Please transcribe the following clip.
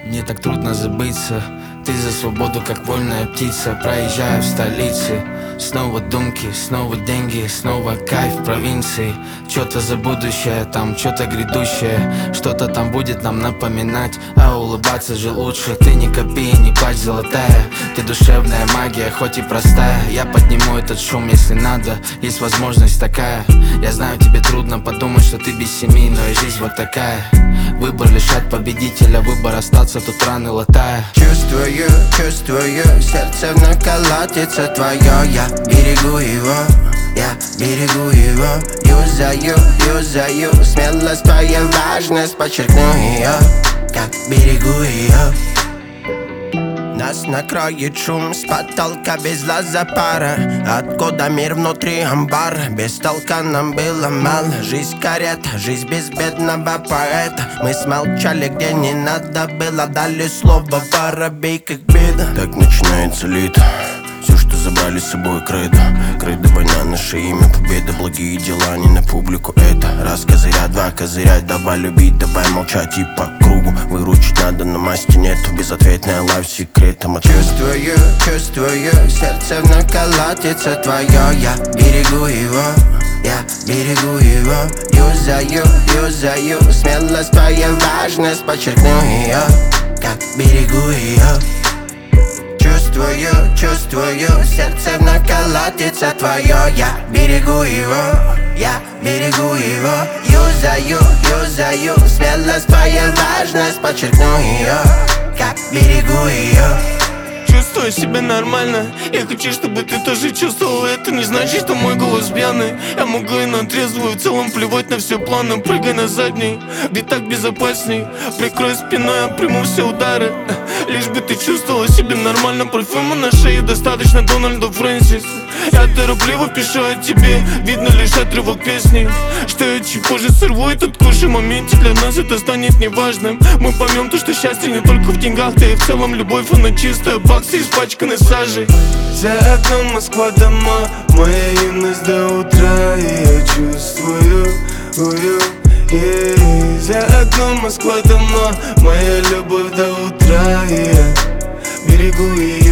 Мне так трудно забыться. Ты за свободу, как вольная птица. Проезжаю в столице. Снова думки, снова деньги, снова кайф в провинции. Что-то за будущее, там что-то грядущее. Что-то там будет нам напоминать. А улыбаться же лучше. Ты не копи, не плачь, золотая. Ты душевная магия, хоть и простая. Я подниму этот шум, если надо. Есть возможность такая. Я знаю, тебе трудно подумать, что ты без семьи, но и жизнь вот такая. Выбор лишать победителя, выбор остаться тут раны латая. Чувствую, чувствую, сердце вновь колотится твое. Я берегу его, я берегу его. Юзаю, юзаю, смелость твоя, важность, подчеркну ее. Как берегу ее. Нас накроет шум с потолка без глаза пара. Откуда мир внутри амбар? Без толка нам было мало. Жизнь карета, жизнь безбедного поэта. Мы смолчали, где не надо было. Дали слово воробей, как беда. Так начинается лето. Все, что забрали с собой, кредо. Кредо, война, наше имя, победа. Благие дела, не на публику это. Раз козыря, два козыря. Давай любить, давай молчать и по кругу. Выручить надо, но масти нету. Безответная лайф секретом от... Чувствую, чувствую, сердце вновь колотится твое. Я берегу его, я берегу его. Юзаю, юзаю, смелость твоя, важность, подчеркну ее. Как берегу ее. Чувствую, чувствую, сердце вновь колотится твое. Я берегу его, я берегу его. Юзаю, юзаю, смелость твоя, важность, подчеркну ее. Как берегу ее. Чувствую себя нормально. Я хочу, чтобы ты тоже чувствовал. Это не значит, что мой голос пьяный. Я могу и на трезвую, в целом плевать на все планы. Прыгай на задний, где так безопасней. Прикрой спиной, я приму все удары. Лишь бы ты чувствовала себя нормально. Парфюма на шее достаточно Дональду Фрэнсис. Я торопливо пишу о тебе, видно лишь отрывок песни. Что я чуть позже сорву этот куш, и в моменте для нас это станет неважным. Мы поймем то, что счастье не только в деньгах, да и в целом любовь, она чистая. Баксы испачканы сажей. За окном Москва, дома, моя юность до утра. И я чувствую, за окном Москва, дома, моя любовь до утра. И я берегу ее.